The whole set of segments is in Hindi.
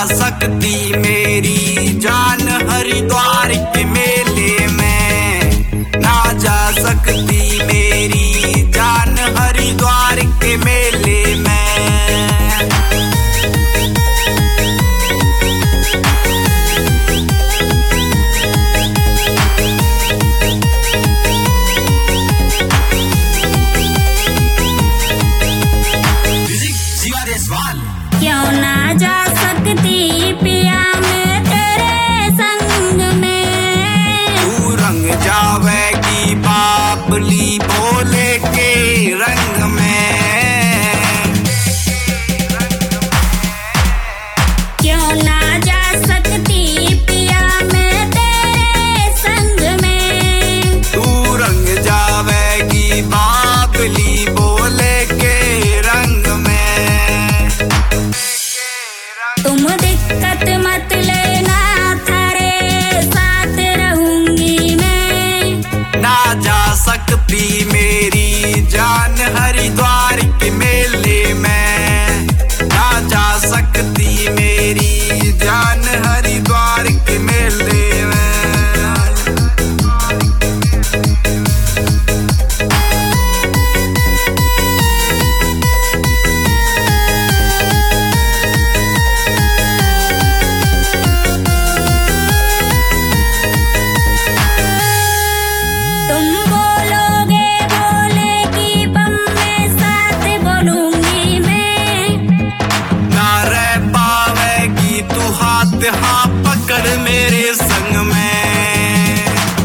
सकती मेरी जान हरिद्वार के मेले में, ना जा सकती मेरी जान हरिद्वार के मेले में। क्यों ना जा सकती पिया मैं तेरे संग में, तू रंग जावेगी बाबली भोले के रंग में। क्यों ना जा सकती पिया मैं तेरे संग में, तू रंग जावेगी बाबली भोले के रंग में। तुम दिक्कत मत लेना थारे साथ रहूंगी मैं, ना जा सकती मेरी जान हरिद्वार के मेले में, ना जा सकती मेरी जान हरिद्वार के मेले में। हाँ पकड़ मेरे संग में,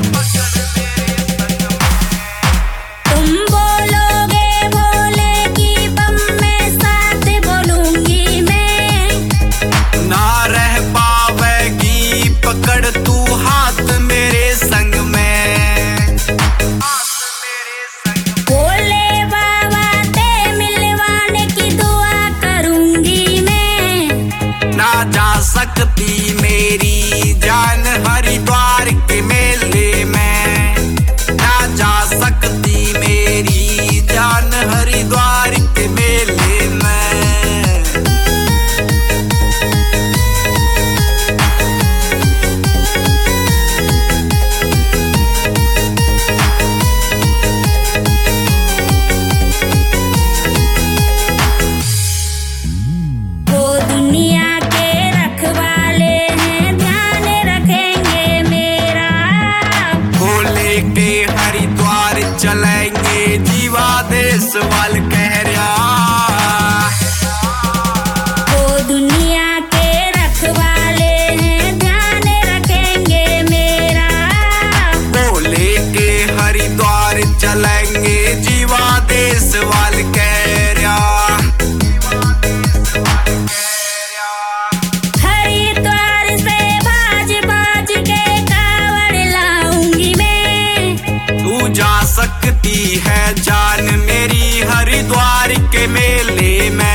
तुम बोलोगे बोले कि बम में साथ बोलूंगी मैं, ना रह पावेगी पकड़ तू हाथ मेरे संग में। बोले बाबा ते मिलवाने की दुआ करूंगी मैं, ना जा सकती मेरी जान हरिद्वार के मेले में, ना जा सकती मेरी जान हरिद्वार के मेले में। वो दुनिया के रखवाले हैं ध्यान रखेंगे मेरा, भोले के हरिद्वार चलेंगे जीवा देश वाल कह रहा। वो दुनिया के रखवाले हैं ध्यान रखेंगे मेरा, भोले के हरिद्वार चलेंगे जीवा देश वाल कह रहा। हरिद्वार से बाज बाज के कावड़ लाऊंगी मैं, तू जा सकती है जान मेरी हरिद्वार के मेले में,